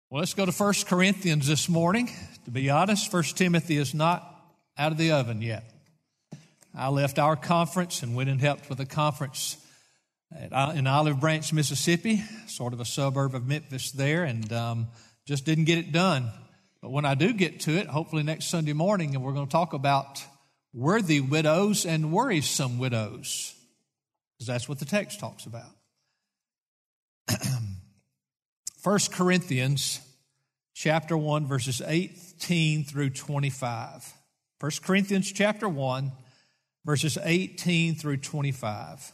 Well, let's go to 1 Corinthians this morning. To be honest, 1 Timothy is not out of the oven yet. I left our conference and went and helped with a conference in Olive Branch, Mississippi, sort of a suburb of Memphis there, and just didn't get it done. But when I do get to it, hopefully next Sunday morning, and we're going to talk about worthy widows and worrisome widows, because that's what the text talks about. 1 Corinthians chapter 1, verses 18 through 25. 1 Corinthians chapter 1, verses 18 through 25.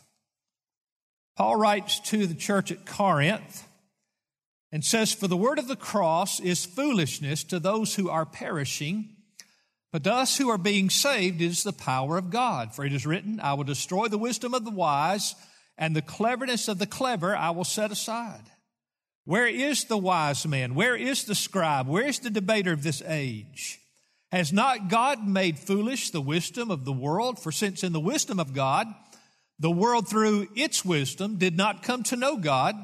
Paul writes to the church at Corinth and says, "For the word of the cross is foolishness to those who are perishing, but to us who are being saved it is the power of God. For it is written, I will destroy the wisdom of the wise, and the cleverness of the clever I will set aside. Where is the wise man? Where is the scribe? Where is the debater of this age? Has not God made foolish the wisdom of the world? For since in the wisdom of God, the world through its wisdom did not come to know God,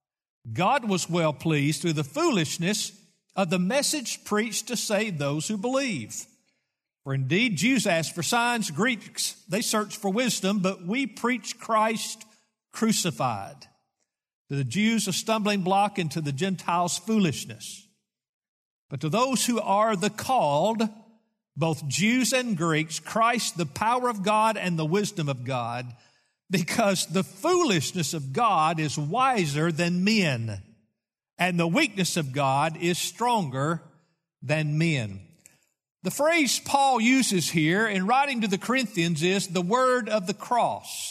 God was well pleased through the foolishness of the message preached to save those who believe. For indeed, Jews ask for signs, Greeks, they search for wisdom, but we preach Christ crucified. To the Jews, a stumbling block, and to the Gentiles, foolishness. But to those who are the called, both Jews and Greeks, Christ, the power of God and the wisdom of God, because the foolishness of God is wiser than men, and the weakness of God is stronger than men." The phrase Paul uses here in writing to the Corinthians is the word of the cross.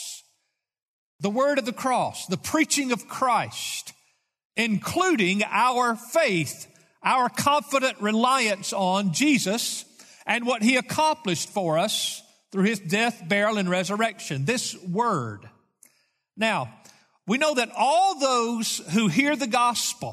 The word of the cross, the preaching of Christ, including our faith, our confident reliance on Jesus and what He accomplished for us through His death, burial, and resurrection. This word. Now, we know that all those who hear the gospel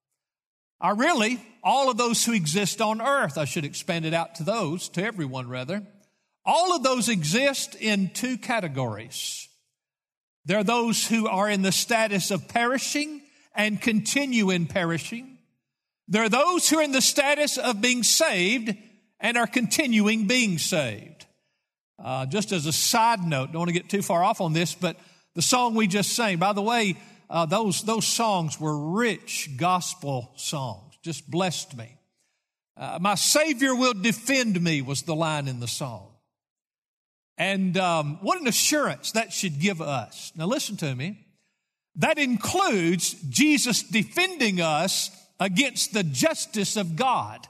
are really all of those who exist on earth. I should expand it out to everyone rather. All of those exist in two categories. There are those who are in the status of perishing and continue in perishing. There are those who are in the status of being saved and are continuing being saved. Just as a side note, don't want to get too far off on this, but the song we just sang, by the way, those songs were rich gospel songs, just blessed me. My Savior will defend me was the line in the song. And what an assurance that should give us. Now listen to me. That includes Jesus defending us against the justice of God.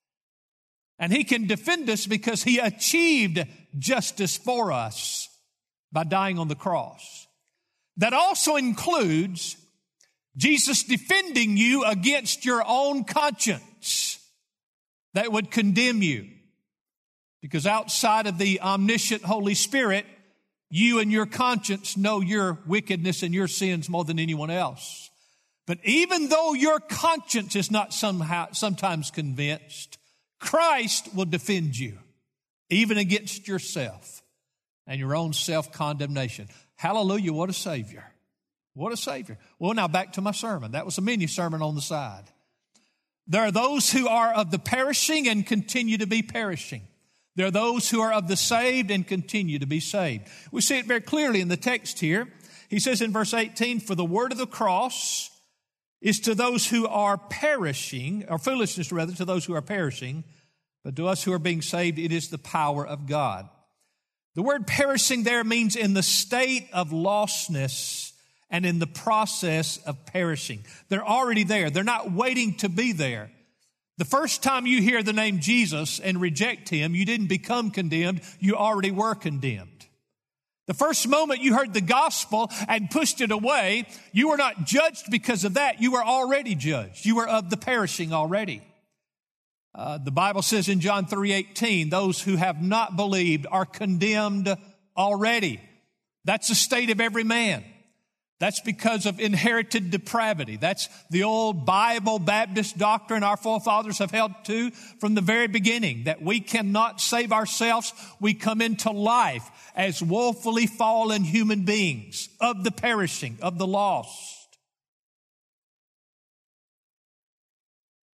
And He can defend us because He achieved justice for us by dying on the cross. That also includes Jesus defending you against your own conscience that would condemn you. Because outside of the omniscient Holy Spirit, you and your conscience know your wickedness and your sins more than anyone else. But even though your conscience is not sometimes convinced, Christ will defend you, even against yourself and your own self-condemnation. Hallelujah, what a Savior. What a Savior. Well, now back to my sermon. That was a mini sermon on the side. There are those who are of the perishing and continue to be perishing. There are those who are of the saved and continue to be saved. We see it very clearly in the text here. He says in verse 18, "For the word of the cross is to those who are perishing," or foolishness rather, to those who are perishing, "but to us who are being saved, it is the power of God." The word perishing there means in the state of lostness and in the process of perishing. They're already there. They're not waiting to be there. The first time you hear the name Jesus and reject Him, you didn't become condemned, you already were condemned. The first moment you heard the gospel and pushed it away, you were not judged because of that, you were already judged. You were of the perishing already. The Bible says in John 3:18, those who have not believed are condemned already. That's the state of every man. That's because of inherited depravity. That's the old Bible Baptist doctrine our forefathers have held to from the very beginning, that we cannot save ourselves. We come into life as woefully fallen human beings of the perishing, of the lost.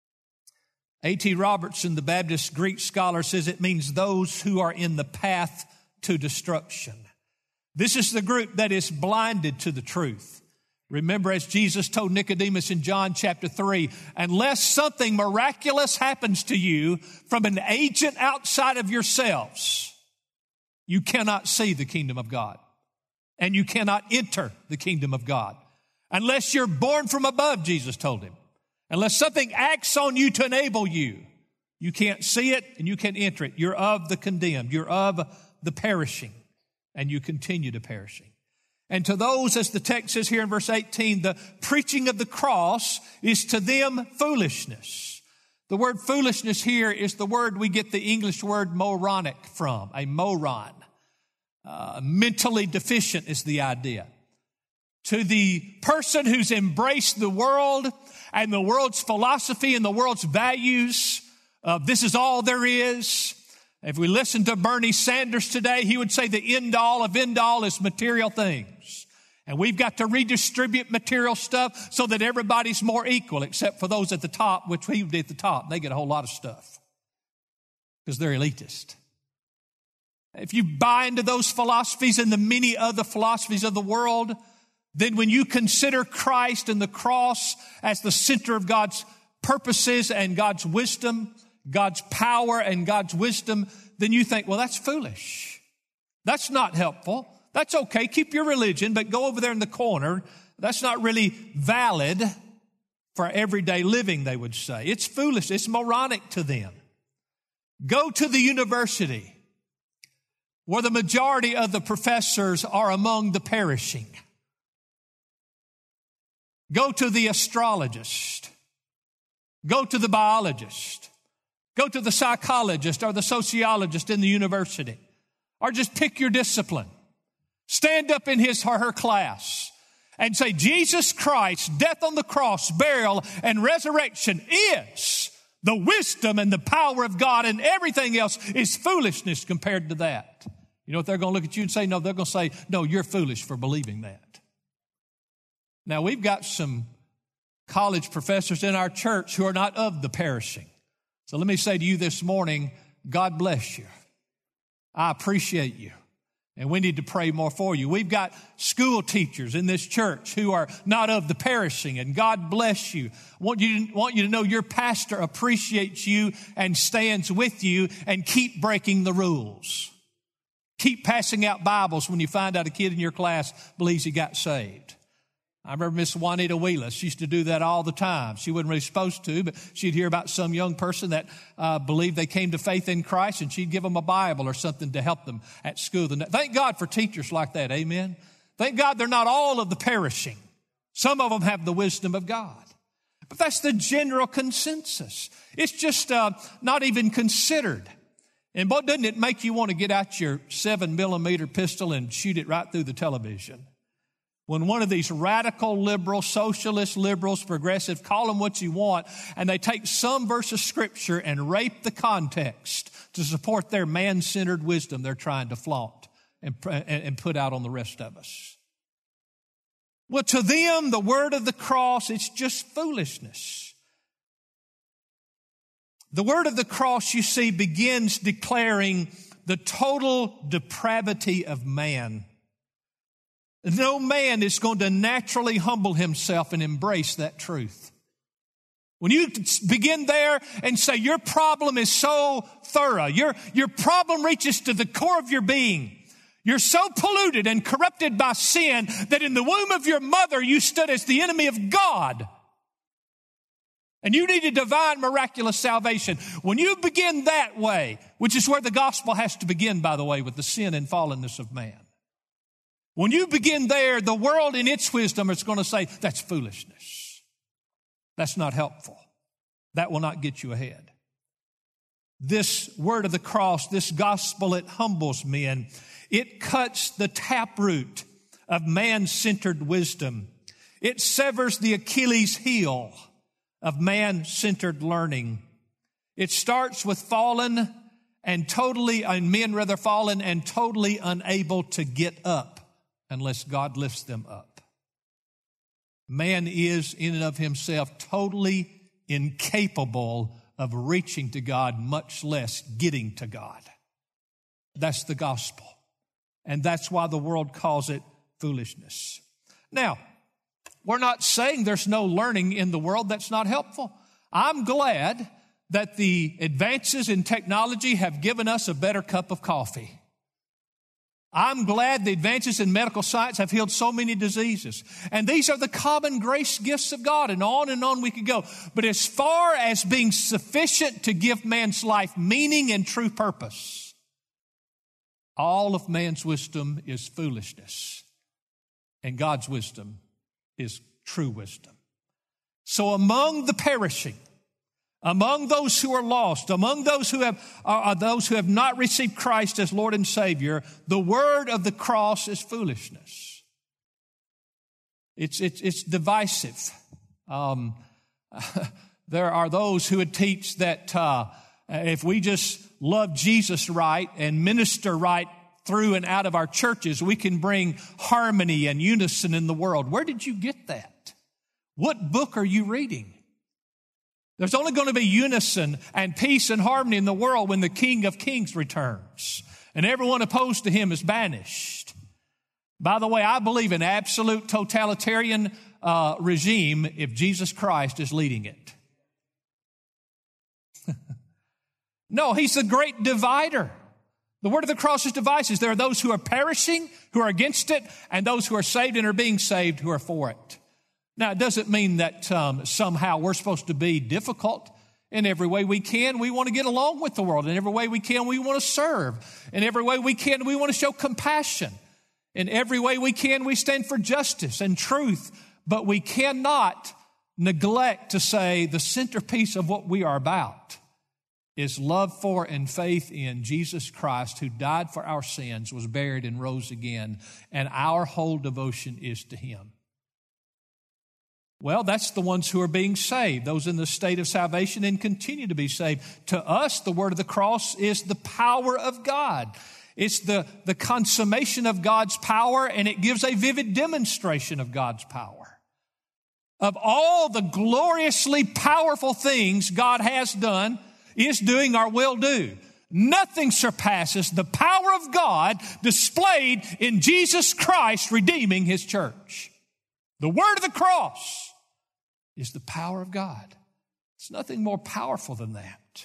A.T. Robertson, the Baptist Greek scholar, says it means those who are in the path to destruction. This is the group that is blinded to the truth. Remember, as Jesus told Nicodemus in John chapter 3, unless something miraculous happens to you from an agent outside of yourselves, you cannot see the kingdom of God, and you cannot enter the kingdom of God. Unless you're born from above, Jesus told him. Unless something acts on you to enable you, you can't see it and you can't enter it. You're of the condemned. You're of the perishing, and you continue to perishing. And to those, as the text says here in verse 18, the preaching of the cross is to them foolishness. The word foolishness here is the word we get the English word moronic from, a moron. Mentally deficient is the idea. To the person who's embraced the world and the world's philosophy and the world's values, this is all there is. If we listen to Bernie Sanders today, he would say the end all of end all is material things. And we've got to redistribute material stuff so that everybody's more equal, except for those at the top, which we did at the top. They get a whole lot of stuff because they're elitist. If you buy into those philosophies and the many other philosophies of the world, then when you consider Christ and the cross as the center of God's purposes and God's wisdom, God's power and God's wisdom, then you think, well, that's foolish. That's not helpful. That's okay. Keep your religion, but go over there in the corner. That's not really valid for everyday living, they would say. It's foolish. It's moronic to them. Go to the university where the majority of the professors are among the perishing. Go to the astrologist. Go to the biologist. Go to the psychologist or the sociologist in the university. Or just pick your discipline. Stand up in his or her class and say, Jesus Christ's death on the cross, burial, and resurrection is the wisdom and the power of God, and everything else is foolishness compared to that. You know what they're going to look at you and say? No, they're going to say, no, you're foolish for believing that. Now, we've got some college professors in our church who are not of the perishing. So let me say to you this morning, God bless you. I appreciate you. And we need to pray more for you. We've got school teachers in this church who are not of the perishing, and God bless you. Want you to know your pastor appreciates you and stands with you, and keep breaking the rules. Keep passing out Bibles when you find out a kid in your class believes he got saved. I remember Miss Juanita Wheeler. She used to do that all the time. She wasn't really supposed to, but she'd hear about some young person that believed they came to faith in Christ, and she'd give them a Bible or something to help them at school. Thank God for teachers like that, amen? Thank God they're not all of the perishing. Some of them have the wisdom of God. But that's the general consensus. It's just not even considered. And boy, doesn't it make you want to get out your 7mm pistol and shoot it right through the television? When one of these radical liberals, socialist liberals, progressive, call them what you want, and they take some verse of Scripture and rape the context to support their man-centered wisdom they're trying to flaunt and put out on the rest of us. Well, to them, the word of the cross, it's just foolishness. The word of the cross, you see, begins declaring the total depravity of man. No man is going to naturally humble himself and embrace that truth. When you begin there and say your problem is so thorough, your problem reaches to the core of your being. You're so polluted and corrupted by sin that in the womb of your mother you stood as the enemy of God. And you need a divine, miraculous salvation. When you begin that way, which is where the gospel has to begin, by the way, with the sin and fallenness of man. When you begin there, the world in its wisdom is going to say, that's foolishness. That's not helpful. That will not get you ahead. This word of the cross, this gospel, it humbles men. It cuts the taproot of man-centered wisdom. It severs the Achilles heel of man-centered learning. It starts with fallen and fallen and totally unable to get up unless God lifts them up. Man is in and of himself totally incapable of reaching to God, much less getting to God. That's the gospel. And that's why the world calls it foolishness. Now, we're not saying there's no learning in the world that's not helpful. I'm glad that the advances in technology have given us a better cup of coffee. I'm glad the advances in medical science have healed so many diseases. And these are the common grace gifts of God, and on we could go. But as far as being sufficient to give man's life meaning and true purpose, all of man's wisdom is foolishness, and God's wisdom is true wisdom. So among the perishing, among those who are lost, among those who have not received Christ as Lord and Savior, the word of the cross is foolishness. It's divisive. There are those who would teach that if we just love Jesus right and minister right through and out of our churches, we can bring harmony and unison in the world. Where did you get that? What book are you reading? There's only going to be unison and peace and harmony in the world when the King of Kings returns and everyone opposed to him is banished. By the way, I believe in absolute totalitarian regime if Jesus Christ is leading it. No, he's the great divider. The word of the cross is divisive. There are those who are perishing, who are against it, and those who are saved and are being saved who are for it. Now, it doesn't mean that somehow we're supposed to be difficult in every way we can. We want to get along with the world. In every way we can, we want to serve. In every way we can, we want to show compassion. In every way we can, we stand for justice and truth. But we cannot neglect to say the centerpiece of what we are about is love for and faith in Jesus Christ, who died for our sins, was buried, and rose again. And our whole devotion is to him. Well, that's the ones who are being saved, those in the state of salvation and continue to be saved. To us, the word of the cross is the power of God. It's the consummation of God's power, and it gives a vivid demonstration of God's power. Of all the gloriously powerful things God has done, is doing, or will do, nothing surpasses the power of God displayed in Jesus Christ redeeming his church. The word of the cross is the power of God. It's nothing more powerful than that.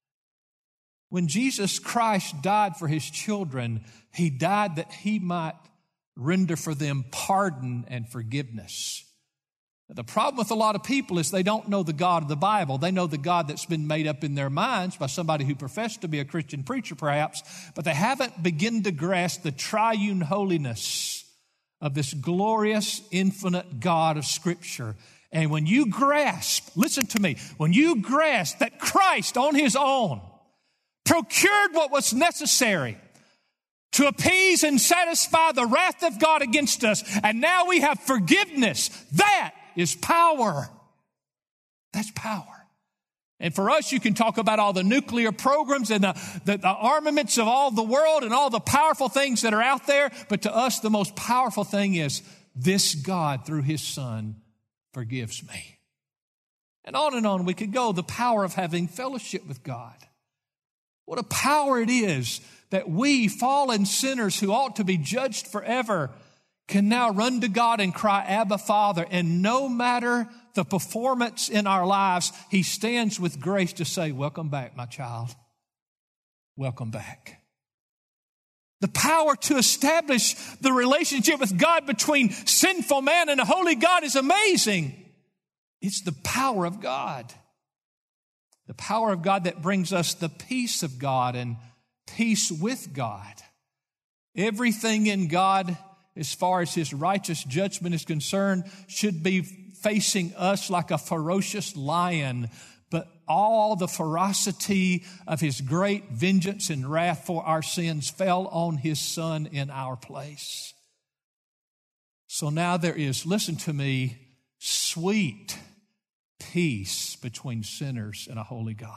When Jesus Christ died for his children, he died that he might render for them pardon and forgiveness. The problem with a lot of people is they don't know the God of the Bible. They know the God that's been made up in their minds by somebody who professed to be a Christian preacher perhaps, but they haven't begun to grasp the triune holiness of this glorious, infinite God of Scripture. And when you grasp, listen to me, when you grasp that Christ on his own procured what was necessary to appease and satisfy the wrath of God against us, and now we have forgiveness, that is power. That's power. And for us, you can talk about all the nuclear programs and the armaments of all the world and all the powerful things that are out there. But to us, the most powerful thing is this God, through his Son, forgives me. And on we could go. The power of having fellowship with God. What a power it is that we, fallen sinners who ought to be judged forever, can now run to God and cry, Abba, Father. And no matter the performance in our lives, he stands with grace to say, welcome back, my child. Welcome back. The power to establish the relationship with God between sinful man and a holy God is amazing. It's the power of God. The power of God that brings us the peace of God and peace with God. Everything in God, as far as his righteous judgment is concerned, should be facing us like a ferocious lion. But all the ferocity of his great vengeance and wrath for our sins fell on his Son in our place. So now there is, listen to me, sweet peace between sinners and a holy God.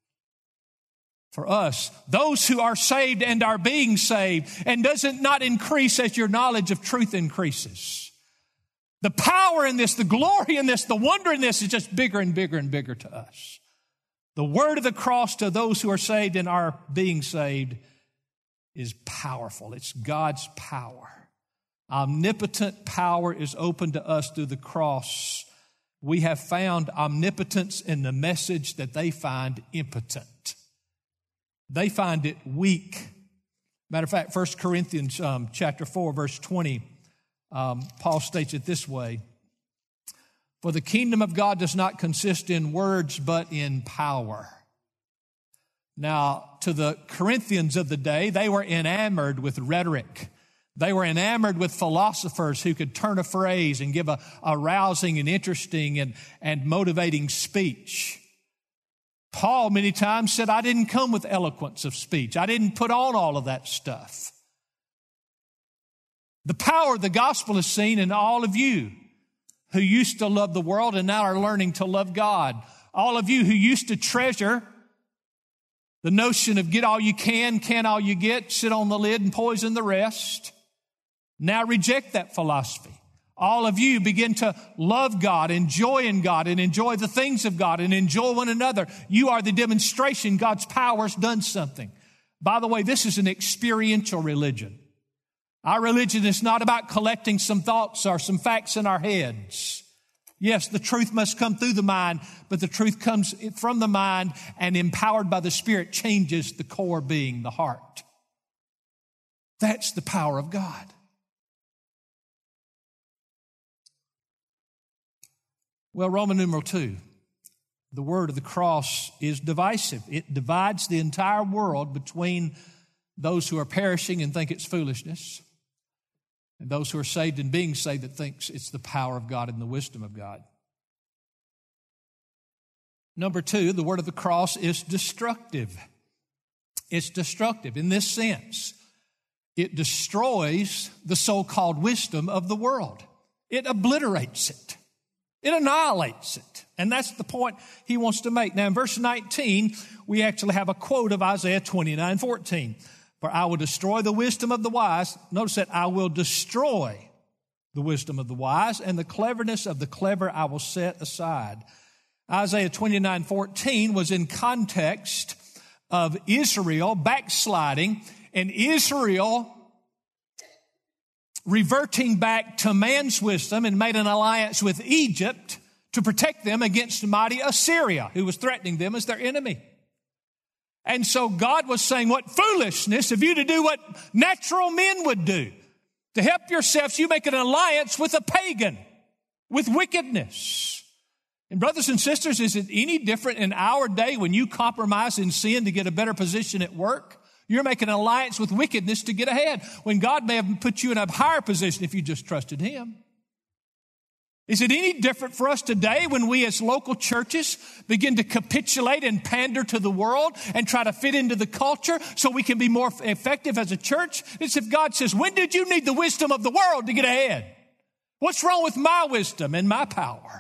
For us, those who are saved and are being saved, and does it not increase as your knowledge of truth increases? The power in this, the glory in this, the wonder in this is just bigger and bigger and bigger to us. The word of the cross to those who are saved and are being saved is powerful. It's God's power. Omnipotent power is open to us through the cross. We have found omnipotence in the message that they find impotent. They find it weak. Matter of fact, 1 Corinthians chapter 4, verse 20, Paul states it this way: "For the kingdom of God does not consist in words, but in power." Now, to the Corinthians of the day, they were enamored with rhetoric. They were enamored with philosophers who could turn a phrase and give a rousing and interesting and motivating speech. Paul many times said, "I didn't come with eloquence of speech. I didn't put on all of that stuff." The power of the gospel is seen in all of you who used to love the world and now are learning to love God. All of you who used to treasure the notion of get all you can all you get, sit on the lid and poison the rest, now reject that philosophy. All of you begin to love God, enjoy in God, and enjoy the things of God, and enjoy one another. You are the demonstration God's power's done something. By the way, this is an experiential religion. Our religion is not about collecting some thoughts or some facts in our heads. Yes, the truth must come through the mind, but the truth comes from the mind and empowered by the Spirit changes the core being, the heart. That's the power of God. Well, Roman numeral 2, the word of the cross is divisive. It divides the entire world between those who are perishing and think it's foolishness, and those who are saved and being saved that thinks it's the power of God and the wisdom of God. Number 2, the word of the cross is destructive. It's destructive in this sense. It destroys the so-called wisdom of the world. It obliterates it. It annihilates it. And that's the point he wants to make. Now, in verse 19, we actually have a quote of Isaiah 29:14. "For I will destroy the wisdom of the wise." Notice that, "I will destroy the wisdom of the wise, and the cleverness of the clever I will set aside." Isaiah 29:14 was in context of Israel backsliding and Israel reverting back to man's wisdom and made an alliance with Egypt to protect them against mighty Assyria, who was threatening them as their enemy. And so God was saying, what foolishness of you to do what natural men would do. To help yourselves, you make an alliance with a pagan, with wickedness. And brothers and sisters, is it any different in our day when you compromise in sin to get a better position at work? You're making an alliance with wickedness to get ahead, when God may have put you in a higher position if you just trusted Him. Is it any different for us today when we as local churches begin to capitulate and pander to the world and try to fit into the culture so we can be more effective as a church? It's if God says, when did you need the wisdom of the world to get ahead? What's wrong with my wisdom and my power?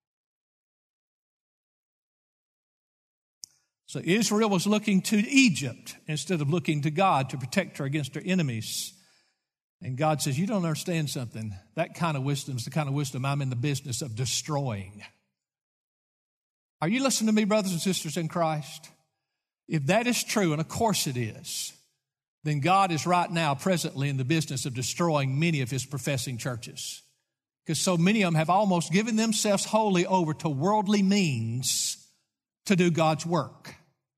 So Israel was looking to Egypt instead of looking to God to protect her against her enemies. And God says, you don't understand something. That kind of wisdom is the kind of wisdom I'm in the business of destroying. Are you listening to me, brothers and sisters in Christ? If that is true, and of course it is, then God is right now presently in the business of destroying many of His professing churches. Because so many of them have almost given themselves wholly over to worldly means to do God's work.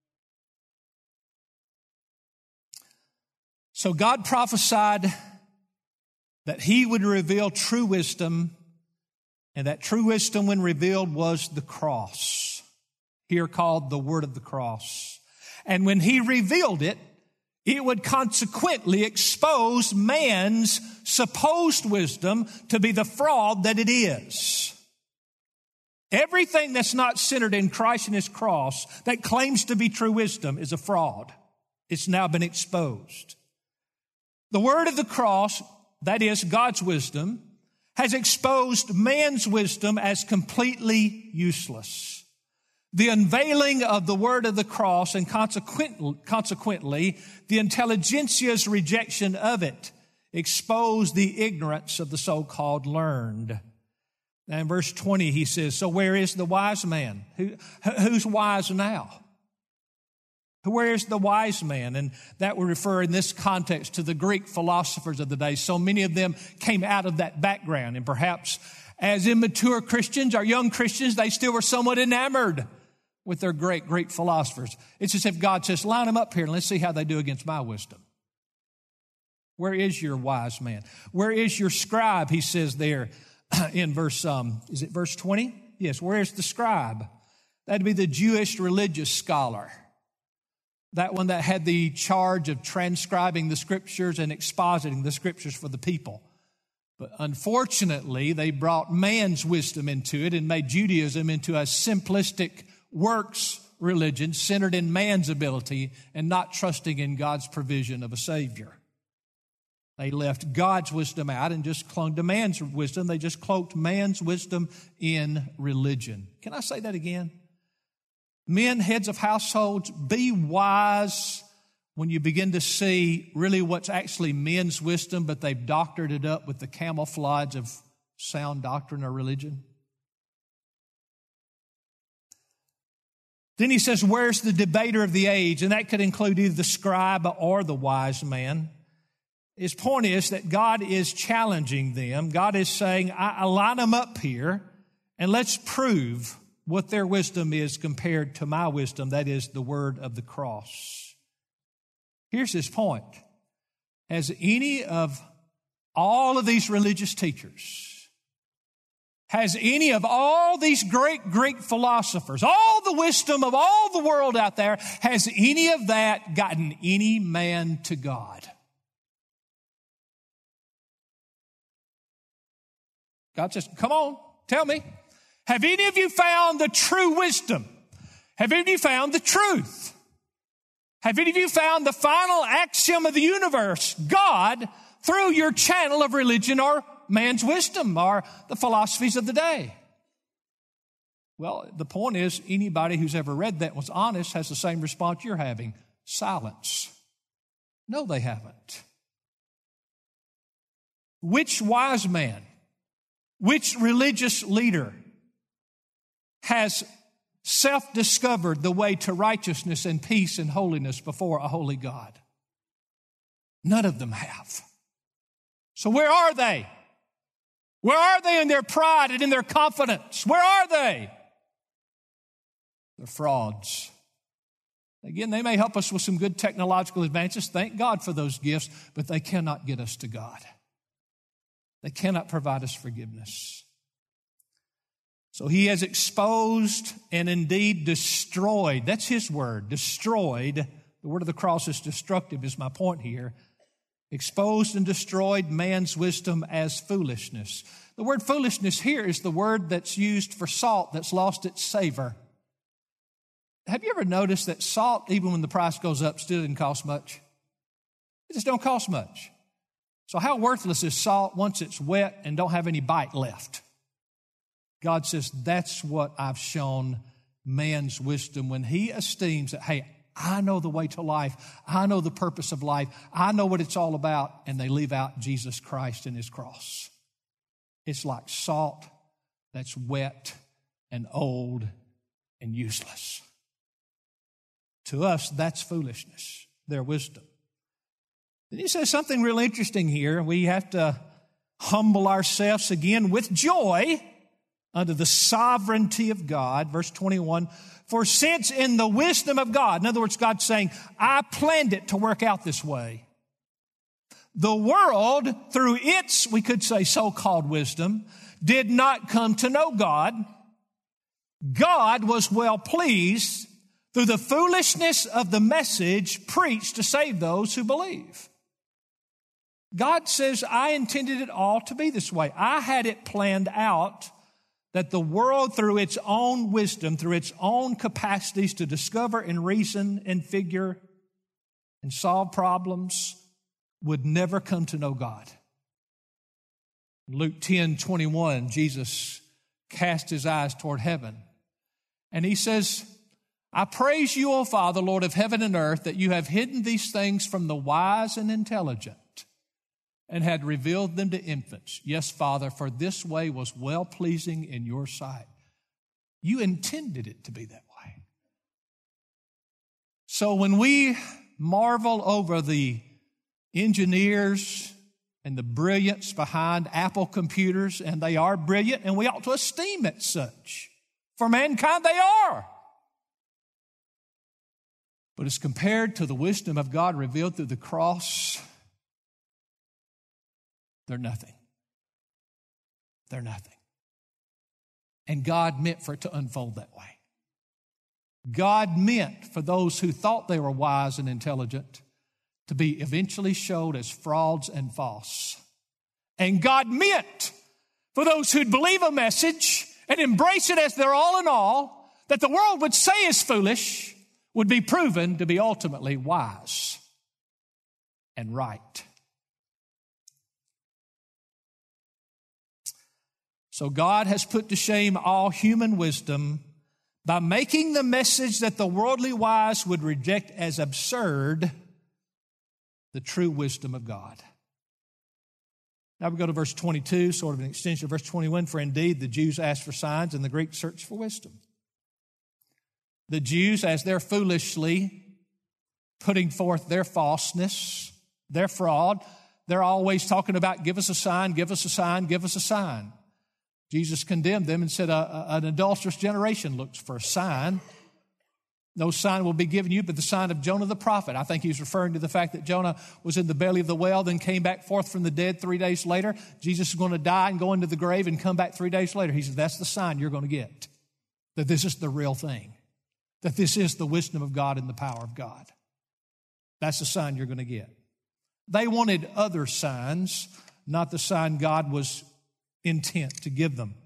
So God prophesied that He would reveal true wisdom, and that true wisdom when revealed was the cross, here called the word of the cross. And when He revealed it, it would consequently expose man's supposed wisdom to be the fraud that it is. Everything that's not centered in Christ and His cross that claims to be true wisdom is a fraud. It's now been exposed. The word of the cross, that is God's wisdom, has exposed man's wisdom as completely useless. The unveiling of the word of the cross and consequently the intelligentsia's rejection of it exposed the ignorance of the so-called learned. And in verse 20 he says, so where is the wise man? Who's wise now? Where is the wise man? And that would refer in this context to the Greek philosophers of the day. So many of them came out of that background. And perhaps as immature Christians or young Christians, they still were somewhat enamored with their great Greek philosophers. It's as if God says, line them up here and let's see how they do against my wisdom. Where is your wise man? Where is your scribe? He says there in verse 20? Yes, where is the scribe? That'd be the Jewish religious scholar. That one that had the charge of transcribing the scriptures and expositing the scriptures for the people. But unfortunately, they brought man's wisdom into it and made Judaism into a simplistic works religion centered in man's ability and not trusting in God's provision of a Savior. They left God's wisdom out and just clung to man's wisdom. They just cloaked man's wisdom in religion. Can I say that again? Men, heads of households, be wise when you begin to see really what's actually men's wisdom, but they've doctored it up with the camouflage of sound doctrine or religion. Then he says, where's the debater of the age? And that could include either the scribe or the wise man. His point is that God is challenging them. God is saying, I line them up here and let's prove what their wisdom is compared to my wisdom, that is the word of the cross. Here's his point. Has any of all of these religious teachers, has any of all these great Greek philosophers, all the wisdom of all the world out there, has any of that gotten any man to God? God says, come on, tell me. Have any of you found the true wisdom? Have any of you found the truth? Have any of you found the final axiom of the universe, God, through your channel of religion or man's wisdom or the philosophies of the day? Well, the point is, anybody who's ever read that and was honest has the same response you're having. Silence. No, they haven't. Which wise man, which religious leader has self-discovered the way to righteousness and peace and holiness before a holy God? None of them have. So where are they? Where are they in their pride and in their confidence? Where are they? They're frauds. Again, they may help us with some good technological advances. Thank God for those gifts, but they cannot get us to God. They cannot provide us forgiveness. So he has exposed and indeed destroyed. That's his word, destroyed. The word of the cross is destructive, is my point here. Exposed and destroyed man's wisdom as foolishness. The word foolishness here is the word that's used for salt that's lost its savor. Have you ever noticed that salt, even when the price goes up, still didn't cost much? It just don't cost much. So how worthless is salt once it's wet and don't have any bite left? God says, that's what I've shown man's wisdom when he esteems that, hey, I know the way to life. I know the purpose of life. I know what it's all about. And they leave out Jesus Christ and his cross. It's like salt that's wet and old and useless. To us, that's foolishness, their wisdom. Then he says something really interesting here. We have to humble ourselves again with joy under the sovereignty of God. Verse 21, for since in the wisdom of God, in other words, God's saying, I planned it to work out this way. The world, through its, we could say, so-called wisdom, did not come to know God. God was well pleased through the foolishness of the message preached to save those who believe. God says, I intended it all to be this way. I had it planned out that the world, through its own wisdom, through its own capacities to discover and reason and figure and solve problems, would never come to know God. Luke 10:21, Jesus cast his eyes toward heaven, and he says, I praise you, O Father, Lord of heaven and earth, that you have hidden these things from the wise and intelligent and had revealed them to infants. Yes, Father, for this way was well-pleasing in your sight. You intended it to be that way. So when we marvel over the engineers and the brilliance behind Apple computers, and they are brilliant, and we ought to esteem it such. For mankind, they are. But as compared to the wisdom of God revealed through the cross, they're nothing. They're nothing. And God meant for it to unfold that way. God meant for those who thought they were wise and intelligent to be eventually showed as frauds and false. And God meant for those who'd believe a message and embrace it as their all in all, that the world would say is foolish, would be proven to be ultimately wise and right. So God has put to shame all human wisdom by making the message that the worldly wise would reject as absurd the true wisdom of God. Now we go to verse 22, sort of an extension of verse 21. For indeed the Jews asked for signs and the Greeks searched for wisdom. The Jews, as they're foolishly putting forth their falseness, their fraud, they're always talking about give us a sign, give us a sign, give us a sign. Jesus condemned them and said an adulterous generation looks for a sign. No sign will be given you but the sign of Jonah the prophet. I think he was referring to the fact that Jonah was in the belly of the whale, then came back forth from the dead 3 days later. Jesus is going to die and go into the grave and come back 3 days later. He said, that's the sign you're going to get, that this is the real thing, that this is the wisdom of God and the power of God. That's the sign you're going to get. They wanted other signs, not the sign God was intent to give them.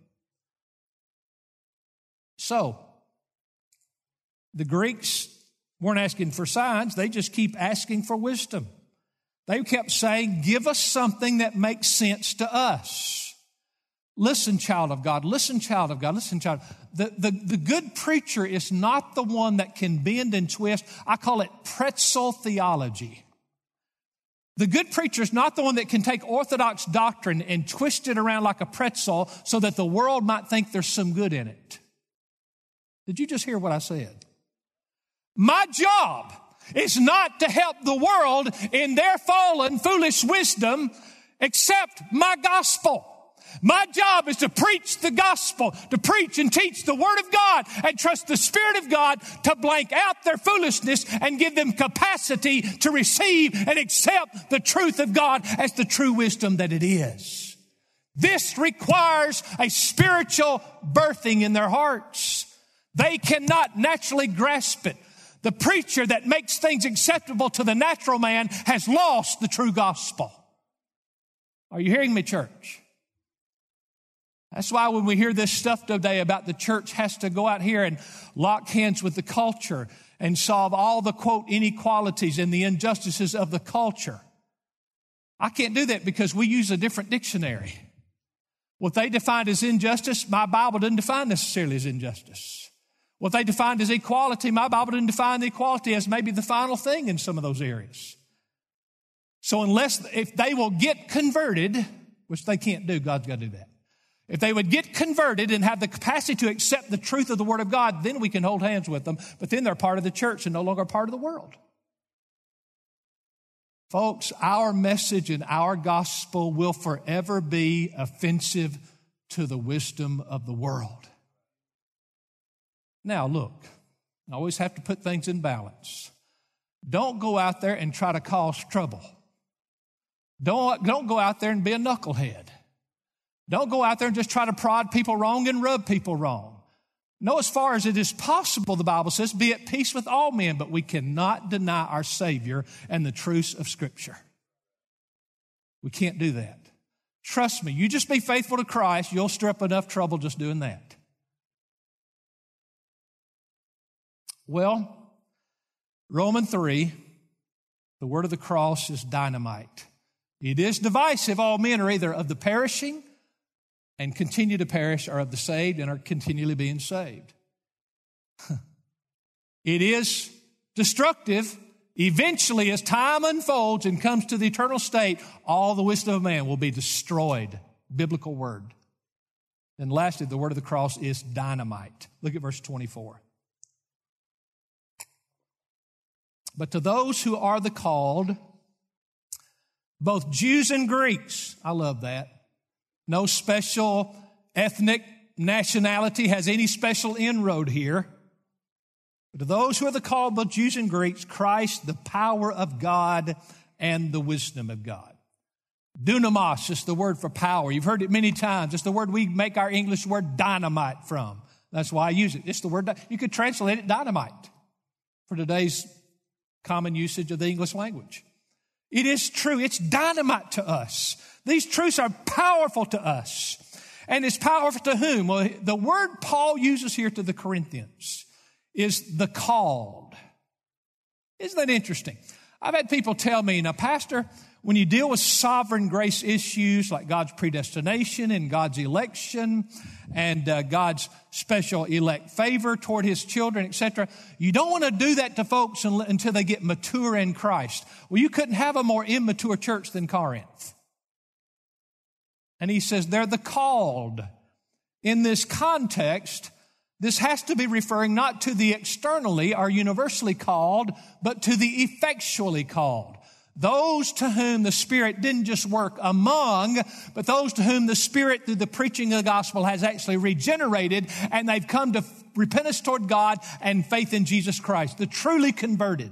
So, the Greeks weren't asking for signs, they just keep asking for wisdom. They kept saying, give us something that makes sense to us. Listen, child of God, listen, child of God, listen, child. The good preacher is not the one that can bend and twist. I call it pretzel theology. The good preacher is not the one that can take orthodox doctrine and twist it around like a pretzel so that the world might think there's some good in it. Did you just hear what I said? My job is not to help the world in their fallen, foolish wisdom, except my gospel. My job is to preach the gospel, to preach and teach the word of God and trust the Spirit of God to blank out their foolishness and give them capacity to receive and accept the truth of God as the true wisdom that it is. This requires a spiritual birthing in their hearts. They cannot naturally grasp it. The preacher that makes things acceptable to the natural man has lost the true gospel. Are you hearing me, church? That's why when we hear this stuff today about the church has to go out here and lock hands with the culture and solve all the, quote, inequalities and the injustices of the culture. I can't do that because we use a different dictionary. What they defined as injustice, my Bible didn't define necessarily as injustice. What they defined as equality, my Bible didn't define the equality as maybe the final thing in some of those areas. So if they will get converted, which they can't do, God's got to do that. If they would get converted and have the capacity to accept the truth of the Word of God, then we can hold hands with them. But then they're part of the church and no longer part of the world. Folks, our message and our gospel will forever be offensive to the wisdom of the world. Now, look, I always have to put things in balance. Don't go out there and try to cause trouble. Don't go out there and be a knucklehead. Don't go out there and just try to prod people wrong and rub people wrong. No, as far as it is possible, the Bible says, be at peace with all men, but we cannot deny our Savior and the truths of Scripture. We can't do that. Trust me, you just be faithful to Christ, you'll stir up enough trouble just doing that. Well, Romans 3, the word of the cross is dynamite. It is divisive. All men are either of the perishing and continue to perish, or of the saved and are continually being saved. It is destructive. Eventually, as time unfolds and comes to the eternal state, all the wisdom of man will be destroyed. Biblical word. And lastly, the word of the cross is dynamite. Look at verse 24. But to those who are the called, both Jews and Greeks, I love that. No special ethnic nationality has any special inroad here. But to those who are the called, both Jews and Greeks, Christ, the power of God and the wisdom of God. Dunamis is the word for power. You've heard it many times. It's the word we make our English word dynamite from. That's why I use it. It's the word, you could translate it dynamite for today's common usage of the English language. It is true. It's dynamite to us. These truths are powerful to us. And it's powerful to whom? Well, the word Paul uses here to the Corinthians is the called. Isn't that interesting? I've had people tell me, now, Pastor, when you deal with sovereign grace issues like God's predestination and God's election and God's special elect favor toward His children, etc., you don't want to do that to folks until they get mature in Christ. Well, you couldn't have a more immature church than Corinth. And he says they're the called. In this context, this has to be referring not to the externally or universally called, but to the effectually called. Those to whom the Spirit didn't just work among, but those to whom the Spirit through the preaching of the gospel has actually regenerated, and they've come to repentance toward God and faith in Jesus Christ, the truly converted.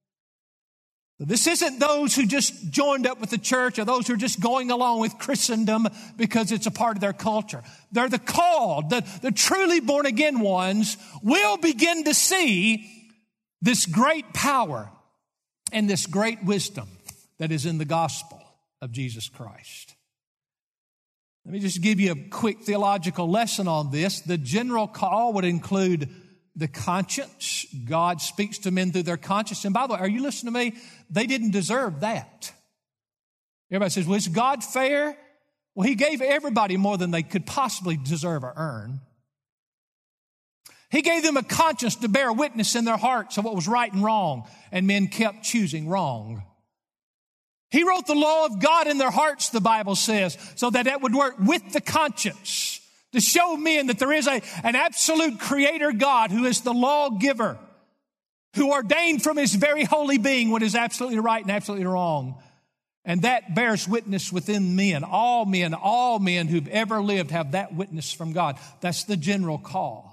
This isn't those who just joined up with the church or those who are just going along with Christendom because it's a part of their culture. They're the called, the truly born again ones will begin to see this great power and this great wisdom that is in the gospel of Jesus Christ. Let me just give you a quick theological lesson on this. The general call would include the conscience. God speaks to men through their conscience. And by the way, are you listening to me? They didn't deserve that. Everybody says, well, is God fair? Well, He gave everybody more than they could possibly deserve or earn. He gave them a conscience to bear witness in their hearts of what was right and wrong, and men kept choosing wrong. He wrote the law of God in their hearts, the Bible says, so that it would work with the conscience to show men that there is an absolute creator God who is the lawgiver, who ordained from His very holy being what is absolutely right and absolutely wrong. And that bears witness within men. All men who've ever lived have that witness from God. That's the general call.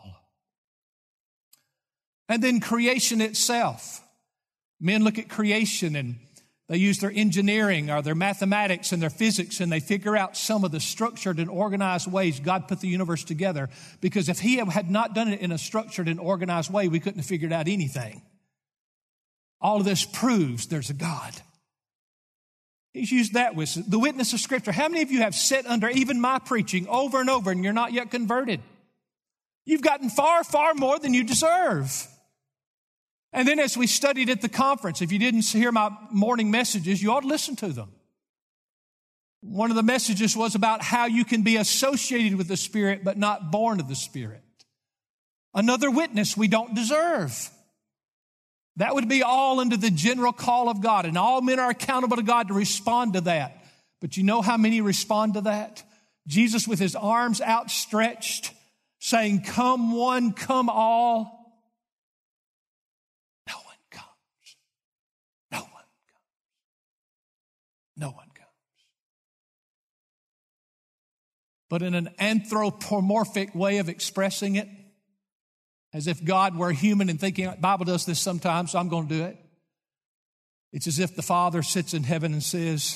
And then creation itself. Men look at creation and they use their engineering or their mathematics and their physics, and they figure out some of the structured and organized ways God put the universe together. Because if He had not done it in a structured and organized way, we couldn't have figured out anything. All of this proves there's a God. He's used that with the witness of Scripture. How many of you have sat under even my preaching over and over and you're not yet converted? You've gotten far, far more than you deserve. And then as we studied at the conference, if you didn't hear my morning messages, you ought to listen to them. One of the messages was about how you can be associated with the Spirit but not born of the Spirit. Another witness we don't deserve. That would be all under the general call of God, and all men are accountable to God to respond to that. But you know how many respond to that? Jesus with His arms outstretched, saying, "Come one, come all." No one comes. But in an anthropomorphic way of expressing it, as if God were human and thinking, the Bible does this sometimes, so I'm going to do it. It's as if the Father sits in heaven and says,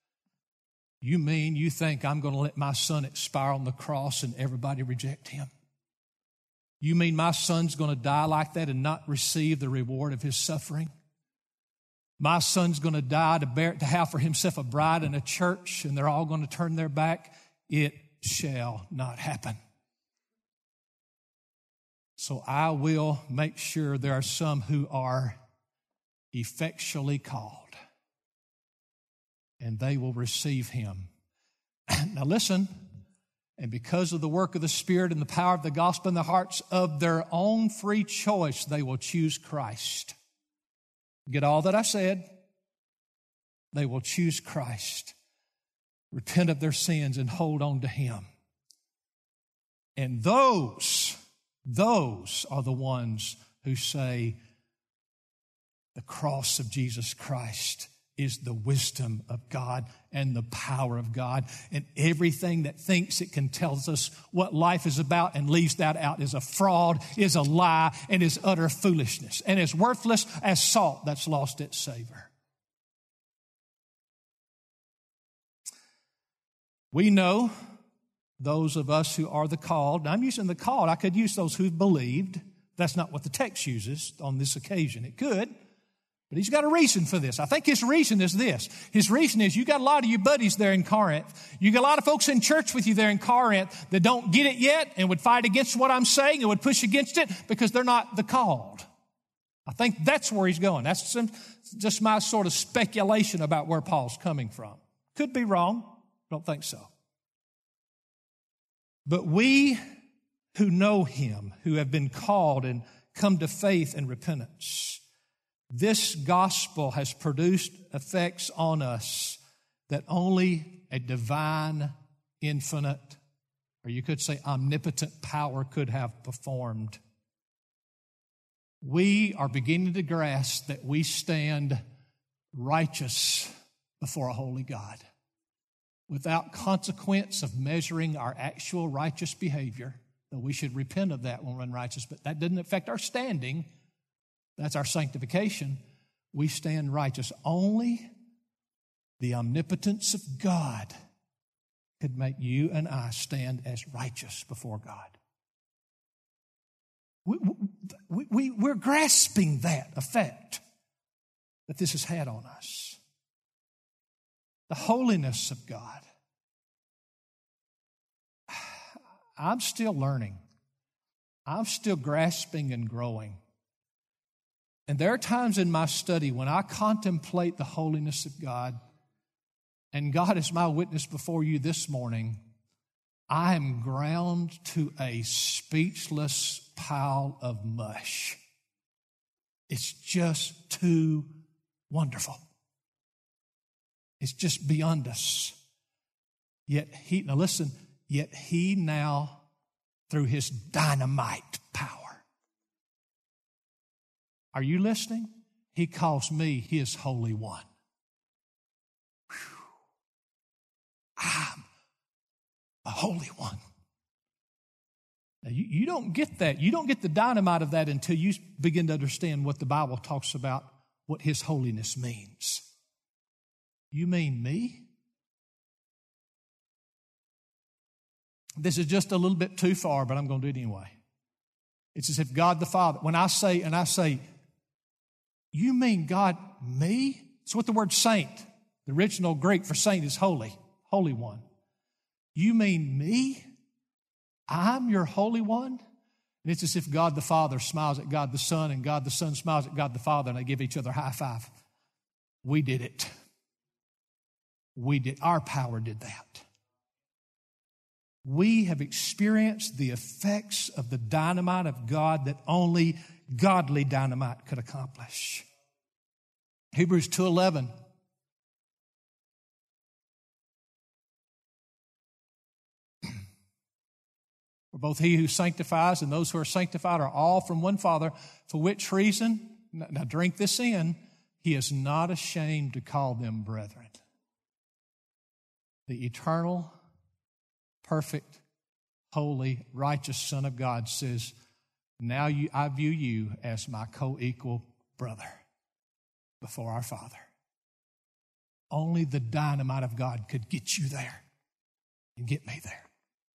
you think I'm going to let my Son expire on the cross and everybody reject Him? You mean my Son's going to die like that and not receive the reward of His suffering? My Son's going to die to have for himself a bride and a church, and they're all going to turn their back? It shall not happen. So I will make sure there are some who are effectually called, and they will receive Him. Now listen, and because of the work of the Spirit and the power of the gospel in the hearts of their own free choice, they will choose Christ. Get all that I said? They will choose Christ, repent of their sins, and hold on to Him. And those are the ones who say, The cross of Jesus Christ is the wisdom of God and the power of God. And everything that thinks it can tell us what life is about and leaves that out is a fraud, is a lie, and is utter foolishness, and is worthless as salt that's lost its savor. We know, those of us who are the called, now I'm using the called, I could use those who've believed. That's not what the text uses on this occasion. It could, but he's got a reason for this. I think his reason is this. His reason is you got a lot of your buddies there in Corinth. You got a lot of folks in church with you there in Corinth that don't get it yet and would fight against what I'm saying and would push against it because they're not the called. I think that's where he's going. That's just my sort of speculation about where Paul's coming from. Could be wrong. Don't think so. But we who know him, who have been called and come to faith and repentance, this gospel has produced effects on us that only a divine, infinite, or you could say omnipotent power could have performed. We are beginning to grasp that we stand righteous before a holy God, without consequence of measuring our actual righteous behavior, though we should repent of that when we're unrighteous, but that doesn't affect our standing. That's our sanctification. We stand righteous. Only the omnipotence of God could make you and I stand as righteous before God. We're grasping that effect that this has had on us. The holiness of God. I'm still learning. I'm still grasping and growing. And there are times in my study when I contemplate the holiness of God, and God is my witness before you this morning, I am ground to a speechless pile of mush. It's just too wonderful. It's just beyond us. Yet he now, through his dynamite power, are you listening? He calls me his Holy One. Whew. I'm a Holy One. Now, you don't get that. You don't get the dynamite of that until you begin to understand what the Bible talks about, what his holiness means. You mean me? This is just a little bit too far, but I'm going to do it anyway. It's as if God the Father, when I say, you mean God, me? It's what the word saint, the original Greek for saint is holy, Holy One. You mean me? I'm your Holy One? And it's as if God the Father smiles at God the Son, and God the Son smiles at God the Father, and they give each other a high five. We did it. Our power did that. We have experienced the effects of the dynamite of God that only godly dynamite could accomplish. Hebrews 2:11. For both he who sanctifies and those who are sanctified are all from one Father, for which reason, now drink this in, he is not ashamed to call them brethren. The eternal, perfect, holy, righteous Son of God says, now I view you as my co-equal brother before our Father. Only the dynamite of God could get you there and get me there.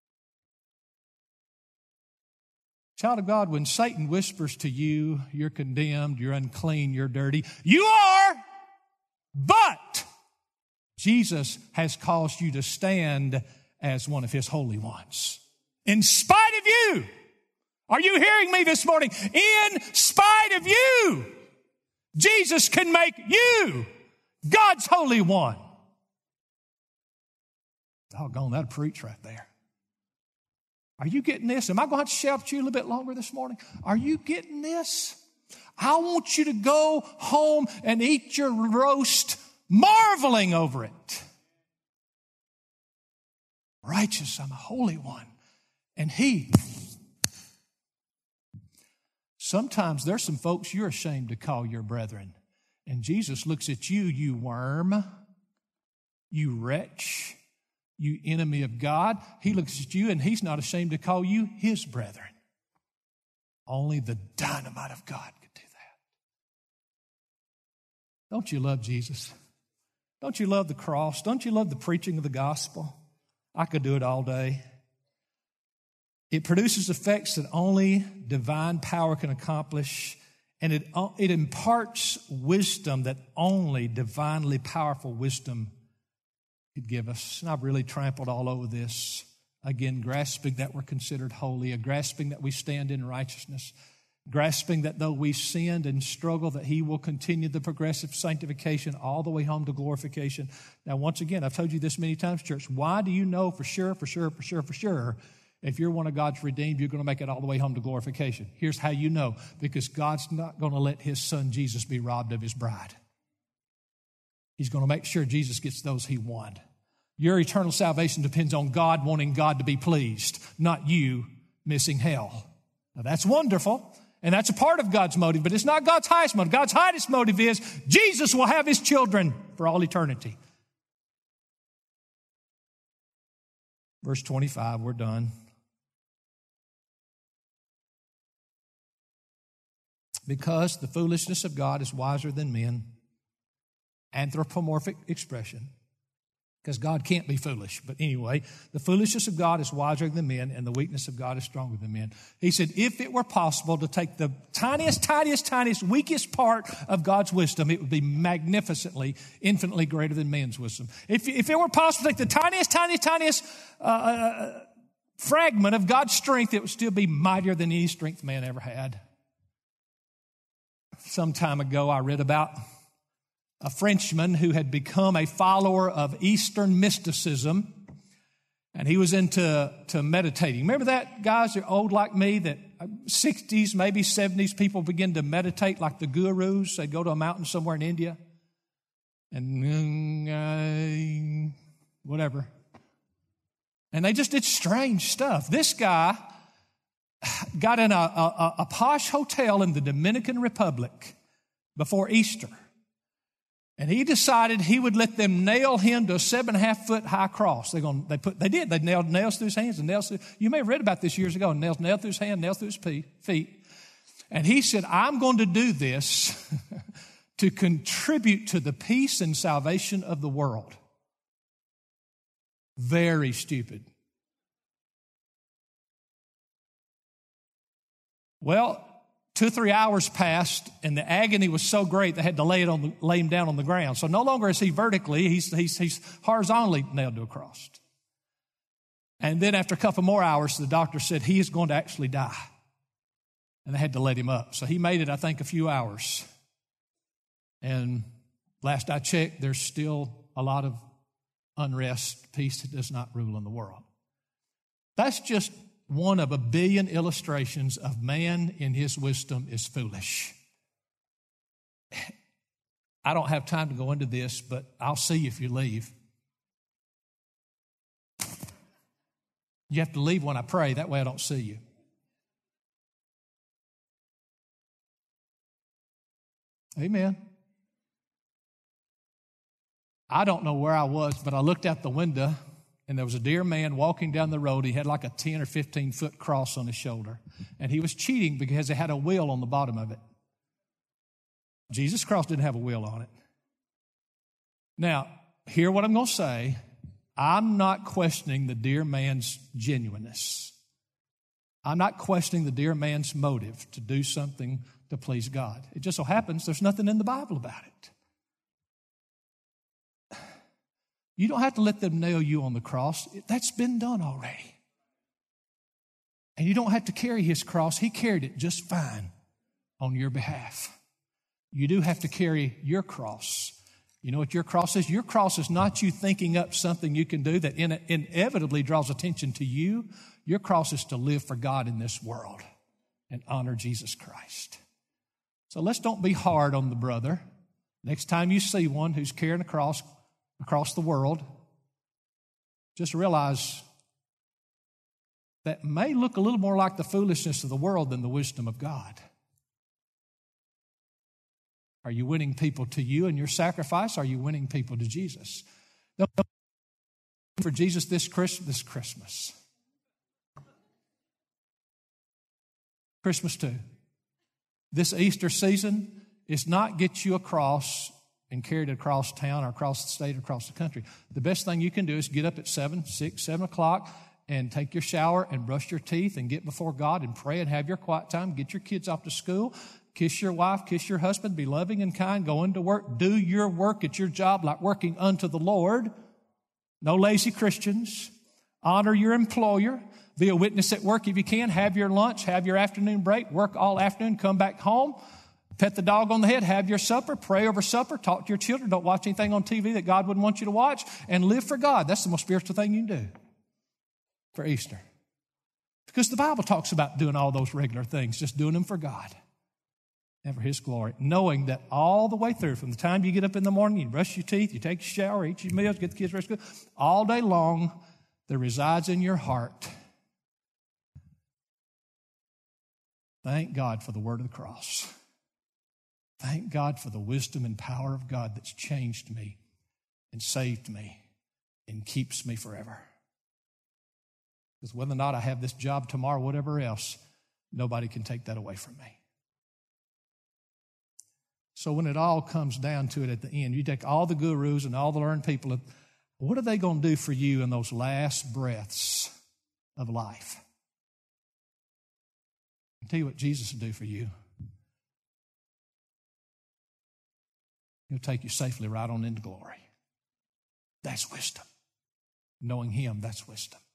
Child of God, when Satan whispers to you, you're condemned, you're unclean, you're dirty, you are, but Jesus has caused you to stand as one of his holy ones. In spite of you. Are you hearing me this morning? In spite of you, Jesus can make you God's Holy One. Doggone, that'll preach right there. Are you getting this? Am I going to shout at you a little bit longer this morning? Are you getting this? I want you to go home and eat your roast, marveling over it. Righteous, I'm a holy one. And he. Sometimes there's some folks you're ashamed to call your brethren. And Jesus looks at you, you worm, you wretch, you enemy of God. He looks at you and he's not ashamed to call you his brethren. Only the dynamite of God could do that. Don't you love Jesus? Don't you love the cross? Don't you love the preaching of the gospel? I could do it all day. It produces effects that only divine power can accomplish, and it imparts wisdom that only divinely powerful wisdom could give us. And I've really trampled all over this. Again, grasping that we're considered holy, grasping that we stand in righteousness, grasping that though we sinned and struggle, that He will continue the progressive sanctification all the way home to glorification. Now, once again, I've told you this many times, church, why do you know for sure, if you're one of God's redeemed, you're going to make it all the way home to glorification? Here's how you know. Because God's not going to let His Son Jesus be robbed of His bride. He's going to make sure Jesus gets those He won. Your eternal salvation depends on God wanting God to be pleased, not you missing hell. Now, that's wonderful, and that's a part of God's motive, but it's not God's highest motive. God's highest motive is Jesus will have His children for all eternity. Verse 25, we're done. Because the foolishness of God is wiser than men. Anthropomorphic expression. Because God can't be foolish. But anyway, the foolishness of God is wiser than men, and the weakness of God is stronger than men. He said, if it were possible to take the tiniest, weakest part of God's wisdom, it would be magnificently, infinitely greater than man's wisdom. If it were possible to take the tiniest fragment of God's strength, it would still be mightier than any strength man ever had. Some time ago, I read about a Frenchman who had become a follower of Eastern mysticism, and he was into meditating. Remember that, guys? You're old like me, that 60s, maybe 70s, people begin to meditate like the gurus. They go to a mountain somewhere in India and whatever. And they just did strange stuff. This guy got in a posh hotel in the Dominican Republic before Easter. And he decided he would let them nail him to a 7.5-foot high cross. They did. They nailed nails through his hands and nails through. You may have read about this years ago. Nailed through his hand, nails through his feet. And he said, I'm going to do this to contribute to the peace and salvation of the world. Very stupid. Well, 2 or 3 hours passed, and the agony was so great they had to lay him down on the ground. So no longer is he vertically, he's horizontally nailed to a cross. And then after a couple more hours, the doctor said he is going to actually die. And they had to let him up. So he made it, I think, a few hours. And last I checked, there's still a lot of unrest, peace that does not rule in the world. That's just one of a billion illustrations of man in his wisdom is foolish. I don't have time to go into this, but I'll see you if you leave. You have to leave when I pray. That way I don't see you. Amen. I don't know where I was, but I looked out the window, and there was a dear man walking down the road. He had like a 10 or 15-foot cross on his shoulder. And he was cheating because it had a wheel on the bottom of it. Jesus' cross didn't have a wheel on it. Now, hear what I'm going to say. I'm not questioning the dear man's genuineness. I'm not questioning the dear man's motive to do something to please God. It just so happens there's nothing in the Bible about it. You don't have to let them nail you on the cross. That's been done already. And you don't have to carry his cross. He carried it just fine on your behalf. You do have to carry your cross. You know what your cross is? Your cross is not you thinking up something you can do that inevitably draws attention to you. Your cross is to live for God in this world and honor Jesus Christ. So let's don't be hard on the brother. Next time you see one who's carrying a cross across the world, just realize that may look a little more like the foolishness of the world than the wisdom of God. Are you winning people to you and your sacrifice? Are you winning people to Jesus? For Jesus this Christmas. Christmas too. This Easter season is not get you across and carried across town or across the state or across the country. The best thing you can do is get up at 7 o'clock and take your shower and brush your teeth and get before God and pray and have your quiet time. Get your kids off to school. Kiss your wife, kiss your husband, be loving and kind, go into work, do your work at your job like working unto the Lord. No lazy Christians. Honor your employer. Be a witness at work if you can. Have your lunch, have your afternoon break, work all afternoon, come back home, pet the dog on the head, have your supper, pray over supper, talk to your children, don't watch anything on TV that God wouldn't want you to watch, and live for God. That's the most spiritual thing you can do for Easter. Because the Bible talks about doing all those regular things, just doing them for God and for His glory, knowing that all the way through, from the time you get up in the morning, you brush your teeth, you take your shower, eat your meals, get the kids ready to school, all day long, there resides in your heart. Thank God for the word of the cross. Thank God for the wisdom and power of God that's changed me and saved me and keeps me forever. Because whether or not I have this job tomorrow, whatever else, nobody can take that away from me. So when it all comes down to it at the end, you take all the gurus and all the learned people, what are they going to do for you in those last breaths of life? I'll tell you what Jesus will do for you. He'll take you safely right on into glory. That's wisdom. Knowing Him, that's wisdom.